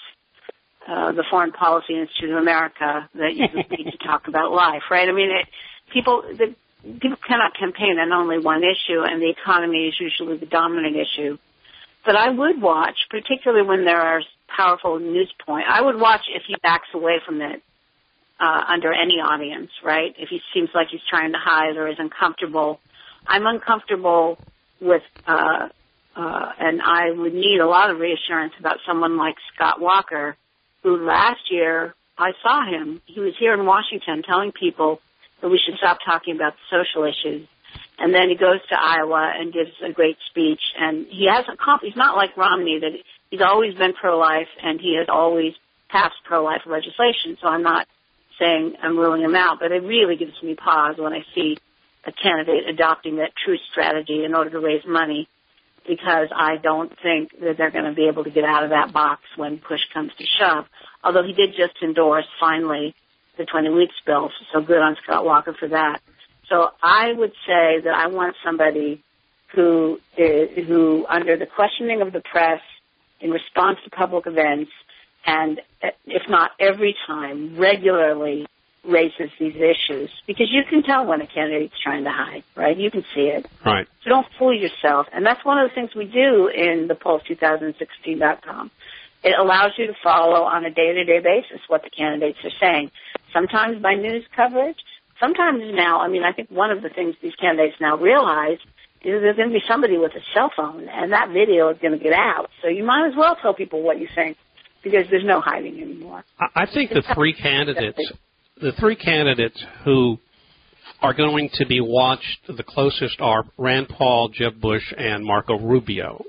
uh, the Foreign Policy Institute of America that you need to talk about life, right? I mean, it, people the, people cannot campaign on only one issue, and the economy is usually the dominant issue. But I would watch, particularly when there are powerful news points, I would watch if he backs away from it uh, under any audience, right? If he seems like he's trying to hide or is uncomfortable. I'm uncomfortable with, uh, uh, and I would need a lot of reassurance about someone like Scott Walker, who last year I saw him. He was here in Washington telling people that we should stop talking about the social issues. And then he goes to Iowa and gives a great speech. And he hasn't, he's not like Romney, that he's always been pro-life and he has always passed pro-life legislation. So I'm not saying I'm ruling him out, but it really gives me pause when I see a candidate adopting that truth strategy in order to raise money, because I don't think that they're going to be able to get out of that box when push comes to shove. Although he did just endorse, finally, the twenty weeks bill, so good on Scott Walker for that. So I would say that I want somebody who, is, who, under the questioning of the press, in response to public events, and if not every time, regularly raises these issues. Because you can tell when a candidate's trying to hide, right? You can see it.
Right.
So don't fool yourself. And that's one of the things we do in the polls twenty sixteen dot com. It allows you to follow on a day-to-day basis what the candidates are saying, sometimes by news coverage. Sometimes now, I mean, I think one of the things these candidates now realize is there's going to be somebody with a cell phone, and that video is going to get out. So you might as well tell people what you think, because there's no hiding anymore.
I think the three candidates, the three candidates who are going to be watched the closest are Rand Paul, Jeb Bush, and Marco Rubio.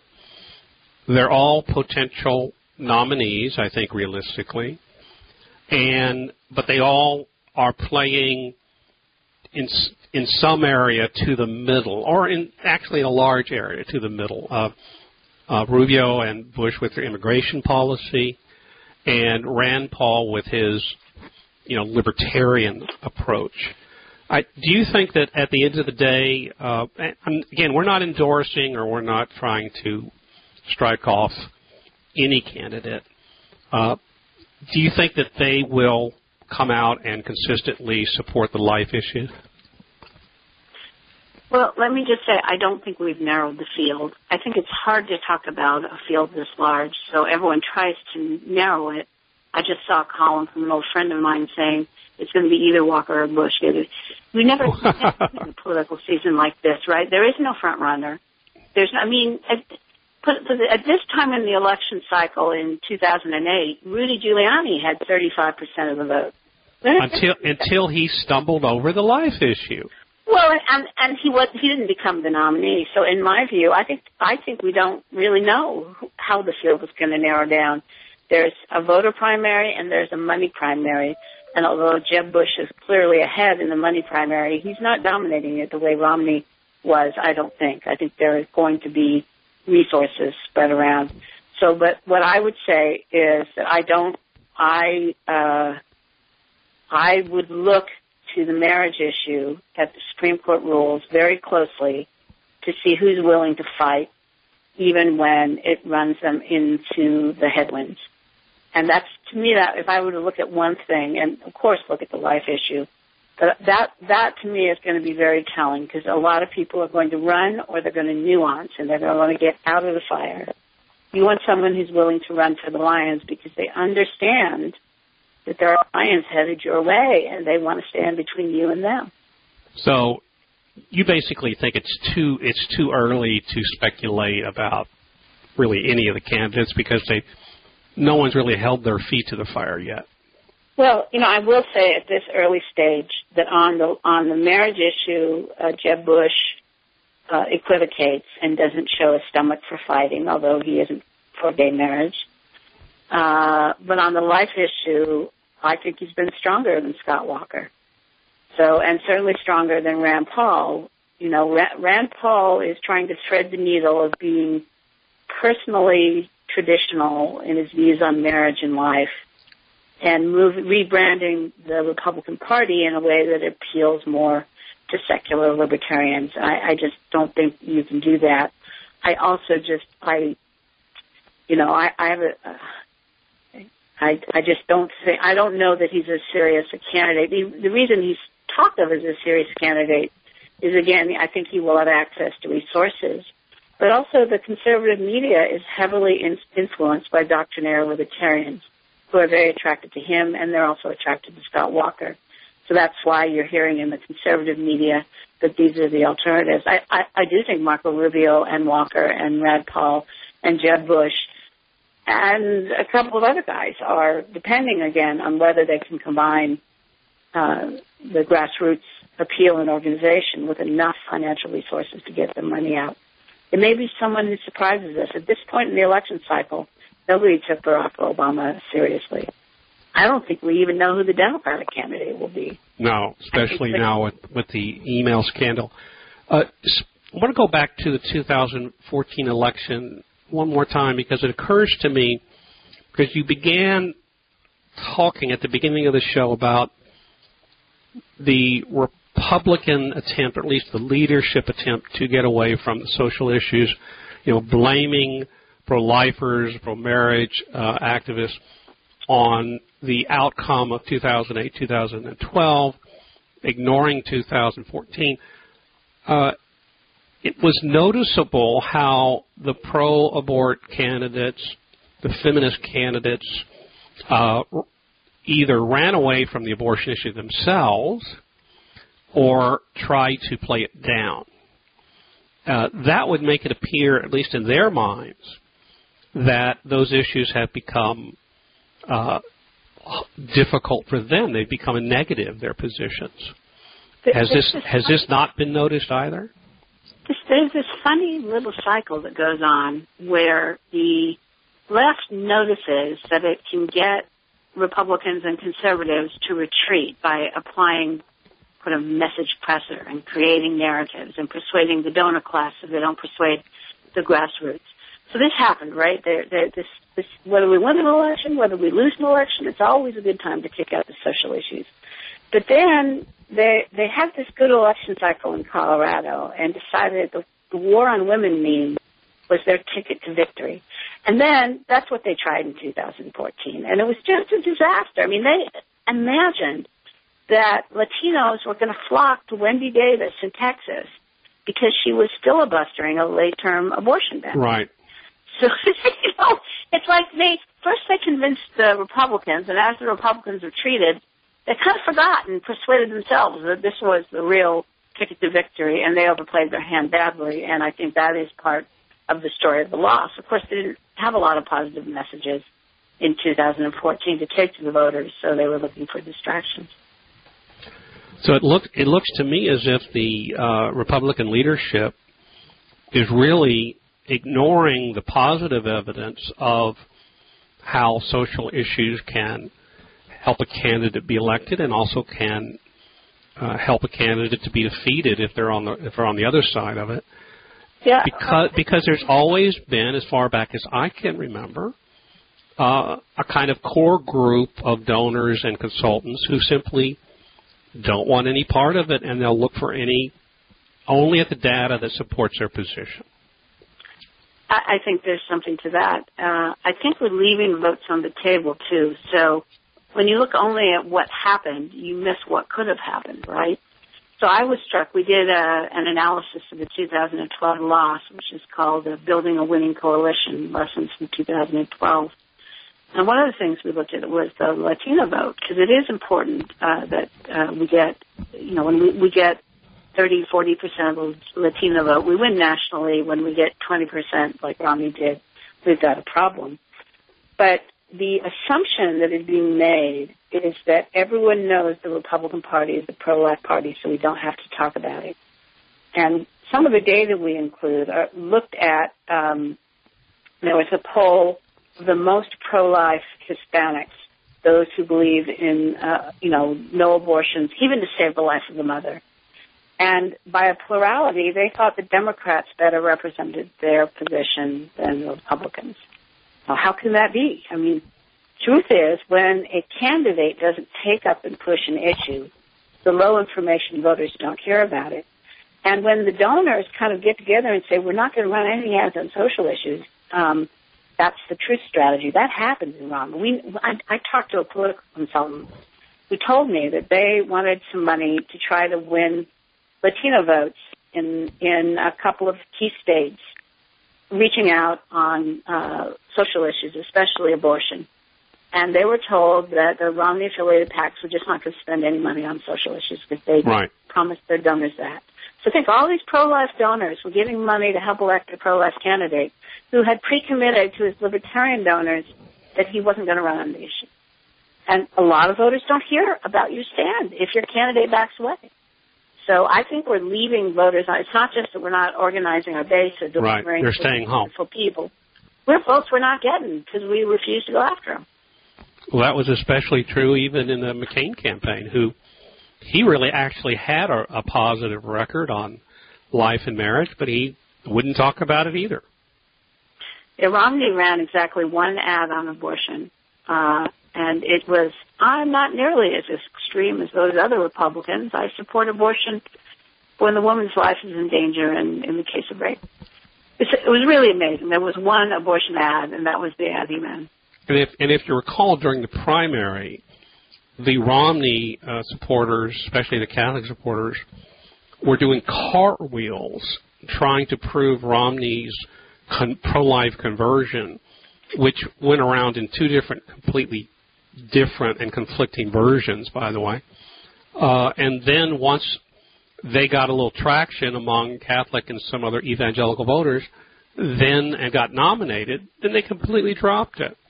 They're all potential nominees, I think, realistically, and but they all are playing in in some area to the middle, or in actually in a large area to the middle. Uh, uh, Rubio and Bush with their immigration policy, and Rand Paul with his, you know, libertarian approach. I, do you think that at the end of the day, uh, and again, we're not endorsing or we're not trying to strike off any candidate. Uh, do you think that they will come out and consistently support the life issue?
Well, let me just say, I don't think we've narrowed the field. I think it's hard to talk about a field this large, so everyone tries to narrow it. I just saw a column from an old friend of mine saying it's going to be either Walker or Bush. We never had a political season like this, right? There is no front runner. There's, I mean, at, at this time in the election cycle in two thousand eight, Rudy Giuliani had thirty-five percent of the vote.
Until until he stumbled over the life issue.
Well, and and he was he didn't become the nominee. So in my view, I think I think we don't really know how the field is going to narrow down. There's a voter primary and there's a money primary. And although Jeb Bush is clearly ahead in the money primary, he's not dominating it the way Romney was, I don't think. I think there is going to be resources spread around. So, but what I would say is that I don't, I, uh, I would look to the marriage issue at the Supreme Court rules very closely to see who's willing to fight, even when it runs them into the headwinds. And that's, to me, that if I were to look at one thing, and of course look at the life issue, but that, that to me is going to be very telling, because a lot of people are going to run or they're going to nuance and they're going to get out of the fire. You want someone who's willing to run for the lions because they understand that there are lions headed your way and they want to stand between you and them.
So you basically think it's too it's too early to speculate about really any of the candidates because they no one's really held their feet to the fire yet.
Well, you know, I will say at this early stage that on the on the marriage issue, uh, Jeb Bush uh, equivocates and doesn't show a stomach for fighting, although he isn't for gay marriage. Uh, but on the life issue, I think he's been stronger than Scott Walker. So, and certainly stronger than Rand Paul. You know, Rand Paul is trying to thread the needle of being personally traditional in his views on marriage and life, and move, rebranding the Republican Party in a way that appeals more to secular libertarians. I, I just don't think you can do that. I also just, I, you know, I, I have a, uh, I, I just don't think, I don't know that he's as serious a candidate. The, the reason he's talked of as a serious candidate is, again, I think he will have access to resources. But also the conservative media is heavily in, influenced by doctrinaire libertarians who are very attracted to him, and they're also attracted to Scott Walker. So that's why you're hearing in the conservative media that these are the alternatives. I, I, I do think Marco Rubio and Walker and Rand Paul and Jeb Bush and a couple of other guys are, depending, again, on whether they can combine uh, the grassroots appeal and organization with enough financial resources to get the money out. It may be someone who surprises us. At this point in the election cycle, nobody took Barack Obama seriously. I don't think we even know who the Democratic candidate will be.
No, especially now with, with the email scandal. Uh, I want to go back to the two thousand fourteen election one more time because it occurs to me, because you began talking at the beginning of the show about the Republican attempt, or at least the leadership attempt, to get away from the social issues, you know, blaming pro-lifers, pro-marriage uh, activists on the outcome of two thousand eight, two thousand twelve, ignoring two thousand fourteen. Uh, it was noticeable how the pro-abort candidates, the feminist candidates, uh, either ran away from the abortion issue themselves or tried to play it down. Uh, that would make it appear, at least in their minds, that those issues have become uh, difficult for them. They've become a negative, their positions. Has this has this not been noticed either?
There's this funny little cycle that goes on where the left notices that it can get Republicans and conservatives to retreat by applying kind of message pressure and creating narratives and persuading the donor class so they don't persuade the grassroots. So this happened, right? They're, they're, this, this, whether we win an election, whether we lose an election, it's always a good time to kick out the social issues. But then they they had this good election cycle in Colorado and decided the, the war on women meme was their ticket to victory. And then that's what they tried in two thousand fourteen. And it was just a disaster. I mean, they imagined that Latinos were going to flock to Wendy Davis in Texas because she was filibustering a late-term abortion ban.
Right.
So, you know, it's like they, first they convinced the Republicans, and as the Republicans retreated, they kind of forgot and persuaded themselves that this was the real ticket to victory, and they overplayed their hand badly, and I think that is part of the story of the loss. Of course, they didn't have a lot of positive messages in two thousand fourteen to take to the voters, so they were looking for distractions.
So it look it looks to me as if the uh, Republican leadership is really ignoring the positive evidence of how social issues can help a candidate be elected, and also can uh, help a candidate to be defeated if they're on the if they're on the other side of it.
Yeah.
Because because there's always been, as far back as I can remember, uh, a kind of core group of donors and consultants who simply don't want any part of it, and they'll look for any only at the data that supports their position.
I, I think there's something to that. Uh, I think we're leaving votes on the table too. So when you look only at what happened, you miss what could have happened, right? So I was struck. We did a, an analysis of the two thousand twelve loss, which is called uh, Building a Winning Coalition, Lessons from two thousand twelve. And one of the things we looked at was the Latino vote, because it is important uh, that uh, we get, you know, when we, we get thirty, forty percent of the Latino vote, we win nationally. When we get twenty percent, like Romney did, we've got a problem. But the assumption that is being made is that everyone knows the Republican Party is the pro-life party, so we don't have to talk about it. And some of the data we include are looked at, um, there was a poll of the most pro-life Hispanics, those who believe in, uh, you know, no abortions, even to save the life of the mother. And by a plurality, they thought the Democrats better represented their position than the Republicans. Now, how can that be? I mean, truth is, when a candidate doesn't take up and push an issue, the low information voters don't hear about it. And when the donors kind of get together and say, we're not going to run any ads on social issues, um, that's the truth strategy. That happens in Romney. We, I, I talked to a political consultant who told me that they wanted some money to try to win Latino votes in in a couple of key states, reaching out on uh, social issues, especially abortion. And they were told that the Romney-affiliated PACs were just not going to spend any money on social issues because they
right.
promised their donors that. So think all these pro-life donors were giving money to help elect a pro-life candidate who had pre-committed to his libertarian donors that he wasn't going to run on the issue. And a lot of voters don't hear about your stand if your candidate backs away. So I think we're leaving voters on. It's not just that we're not organizing our base or delivering
right. They're staying home
for people. We're votes we're not getting because we refuse to go after them.
Well, that was especially true even in the McCain campaign, who he really actually had a, a positive record on life and marriage, but he wouldn't talk about it either.
Yeah, Romney ran exactly one ad on abortion, uh, and it was, I'm not nearly as extreme as those other Republicans. I support abortion when the woman's life is in danger and in the case of rape. It's, it was really amazing. There was one abortion ad, and that was the ad he ran.
And if, and if you recall, during the primary, the Romney uh, supporters, especially the Catholic supporters, were doing cartwheels trying to prove Romney's con- pro-life conversion, which went around in two different, completely different and conflicting versions, by the way. Uh, and then once they got a little traction among Catholic and some other evangelical voters, then and got nominated, then they completely dropped it.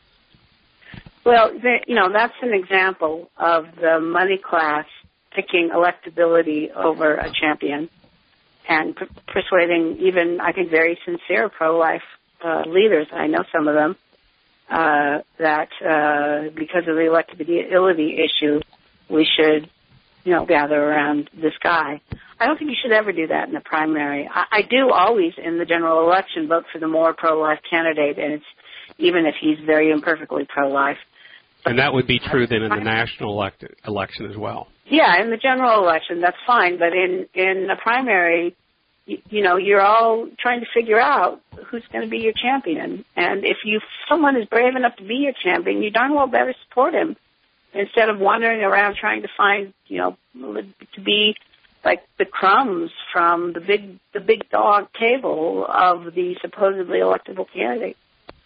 Well, they, you know, that's an example of the money class picking electability over a champion and per- persuading even, I think, very sincere pro-life uh, leaders, I know some of them, uh, that uh, because of the electability issue, we should, you know, gather around this guy. I don't think you should ever do that in the primary. I, I do always, in the general election, vote for the more pro-life candidate, and it's even if he's very imperfectly pro-life.
And that would be true then in the national elect- election as well.
Yeah, in the general election, that's fine. But in, in the primary, you, you know, you're all trying to figure out who's going to be your champion. And if you someone is brave enough to be your champion, you darn well better support him instead of wandering around trying to find, you know, to be like the crumbs from the big the big dog table of the supposedly electable candidate.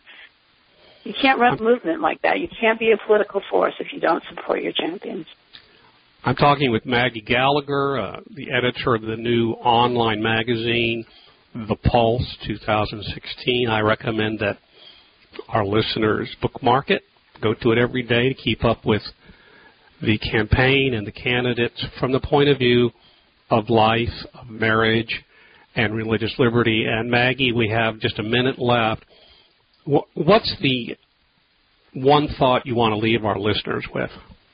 You can't run a movement like that. You can't be a political force if you don't support your champions.
I'm talking with Maggie Gallagher, uh, the editor of the new online magazine, The Pulse twenty sixteen. I recommend that our listeners bookmark it, go to it every day to keep up with the campaign and the candidates from the point of view of life, of marriage, and religious liberty. And Maggie, we have just a minute left. What's the one thought you want to leave our listeners with?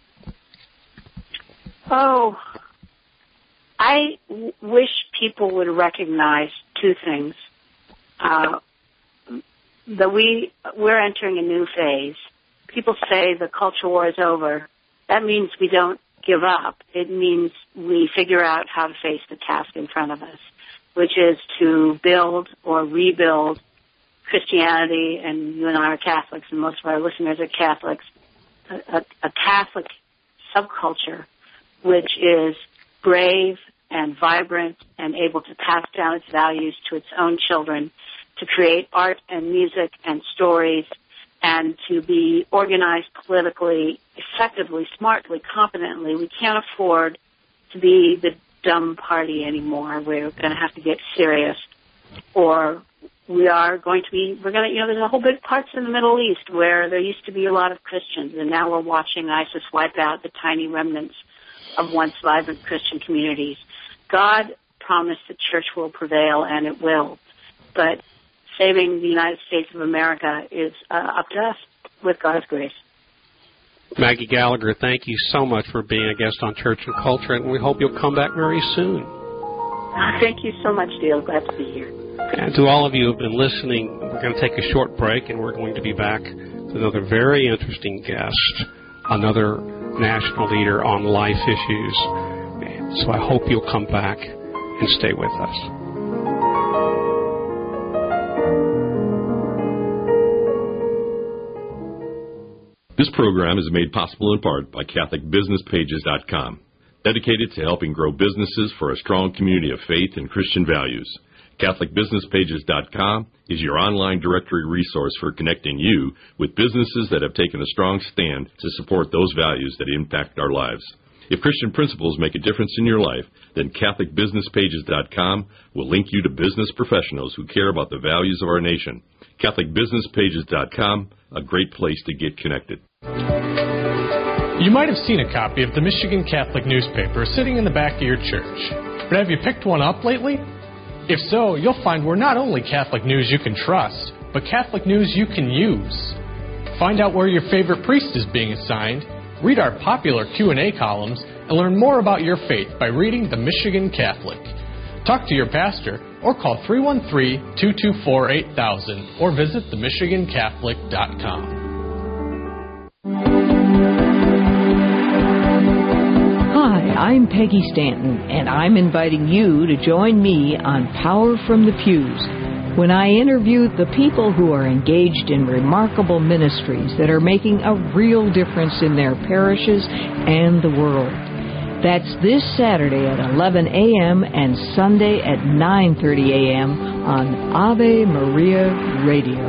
Oh, I w- wish people would recognize two things. Uh, that we, we're entering a new phase. People say the culture war is over. That means we don't give up. It means we figure out how to face the task in front of us, which is to build or rebuild Christianity, and you and I are Catholics, and most of our listeners are Catholics, a, a, a Catholic subculture which is brave and vibrant and able to pass down its values to its own children, to create art and music and stories, and to be organized politically, effectively, smartly, competently. We can't afford to be the dumb party anymore. We're going to have to get serious, or we are going to be, we're going to, you know, there's a whole big parts in the Middle East where there used to be a lot of Christians, and now we're watching ISIS wipe out the tiny remnants of once vibrant Christian communities. God promised the church will prevail, and it will. But saving the United States of America is uh, up to us with God's grace.
Maggie Gallagher, thank you so much for being a guest on Church and Culture, and we hope you'll come back very soon.
Thank you so much, Dale. Glad to be here.
And to all of you who have been listening, we're going to take a short break, and we're going to be back with another very interesting guest, another national leader on life issues. So I hope you'll come back and stay with us.
This program is made possible in part by Catholic Business Pages dot com, dedicated to helping grow businesses for a strong community of faith and Christian values. Catholic Business Pages dot com is your online directory resource for connecting you with businesses that have taken a strong stand to support those values that impact our lives. If Christian principles make a difference in your life, then Catholic Business Pages dot com will link you to business professionals who care about the values of our nation. Catholic Business Pages dot com, a great place to get connected.
You might have seen a copy of the Michigan Catholic newspaper sitting in the back of your church. But have you picked one up lately? If so, you'll find we're not only Catholic news you can trust, but Catholic news you can use. Find out where your favorite priest is being assigned, read our popular Q and A columns, and learn more about your faith by reading the Michigan Catholic. Talk to your pastor or call three one three, two two four, eight thousand or visit the michigan catholic dot com.
Hi, I'm Peggy Stanton, and I'm inviting you to join me on Power from the Pews when I interview the people who are engaged in remarkable ministries that are making a real difference in their parishes and the world. That's this Saturday at eleven a.m. and Sunday at nine thirty a.m. on Ave Maria Radio.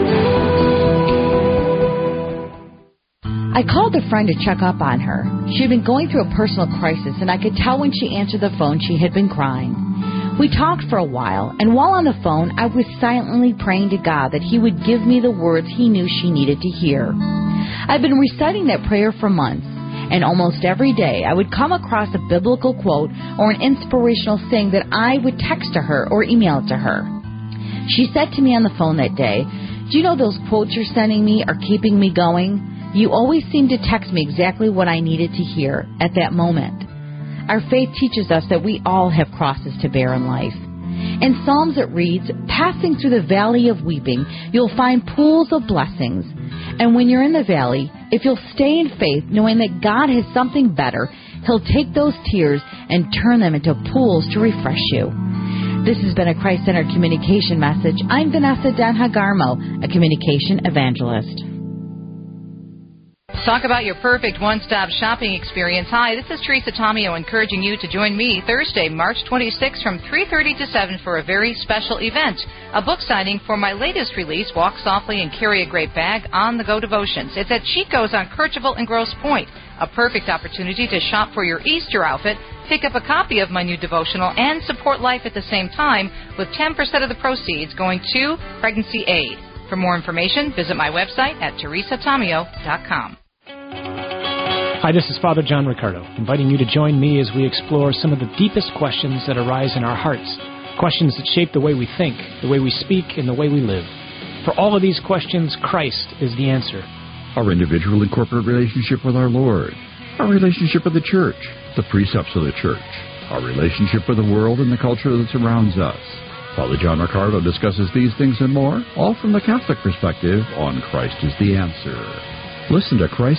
I called a friend to check up on her. She had been going through a personal crisis, and I could tell when she answered the phone she had been crying. We talked for a while, and while on the phone, I was silently praying to God that He would give me the words He knew she needed to hear. I've been reciting that prayer for months, and almost every day I would come across a biblical quote or an inspirational thing that I would text to her or email to her. She said to me on the phone that day, "Do you know those quotes you're sending me are keeping me going? You always seem to text me exactly what I needed to hear at that moment." Our faith teaches us that we all have crosses to bear in life. In Psalms it reads, "Passing through the valley of weeping, you'll find pools of blessings." And when you're in the valley, if you'll stay in faith, knowing that God has something better, He'll take those tears and turn them into pools to refresh you. This has been a Christ-Centered Communication message. I'm Vanessa Denhagarmo, a communication evangelist.
Talk about your perfect one-stop shopping experience. Hi, this is Teresa Tomeo encouraging you to join me Thursday, March twenty-sixth from three thirty to seven for a very special event, a book signing for my latest release, Walk Softly and Carry a Great Bag, On the Go Devotions. It's at Chico's on Kercheval and Grosse Pointe, a perfect opportunity to shop for your Easter outfit, pick up a copy of my new devotional, and support life at the same time with ten percent of the proceeds going to Pregnancy Aid. For more information, visit my website at teresa tomeo dot com.
Hi, this is Father John Riccardo, inviting you to join me as we explore some of the deepest questions that arise in our hearts, questions that shape the way we think, the way we speak, and the way we live. For all of these questions, Christ is the answer.
Our individual and corporate relationship with our Lord, our relationship with the church, the precepts of the church, our relationship with the world and the culture that surrounds us. Father John Riccardo discusses these things and more, all from the Catholic perspective on Christ is the Answer. Listen to Christ